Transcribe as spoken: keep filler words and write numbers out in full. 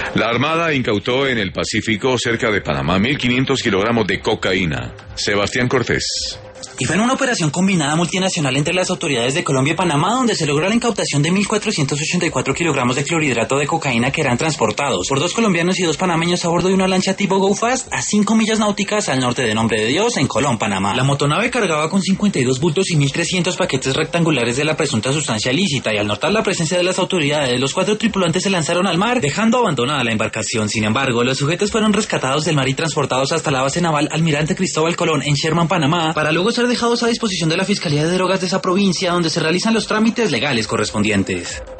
La Armada incautó en el Pacífico, cerca de Panamá, mil quinientos kilogramos de cocaína. Sebastián Cortés. Y fue en una operación combinada multinacional entre las autoridades de Colombia y Panamá donde se logró la incautación de mil cuatrocientos ochenta y cuatro kilogramos de clorhidrato de cocaína que eran transportados por dos colombianos y dos panameños a bordo de una lancha tipo Go Fast a cinco millas náuticas al norte de Nombre de Dios, en Colón, Panamá. La motonave cargaba con cincuenta y dos bultos y mil trescientos paquetes rectangulares de la presunta sustancia ilícita, y al notar la presencia de las autoridades, los cuatro tripulantes se lanzaron al mar, dejando abandonada la embarcación. Sin embargo, los sujetos fueron rescatados del mar y transportados hasta la base naval Almirante Cristóbal Colón en Sherman, Panamá, para luego ser dejados a disposición de la Fiscalía de Drogas de esa provincia, donde se realizan los trámites legales correspondientes.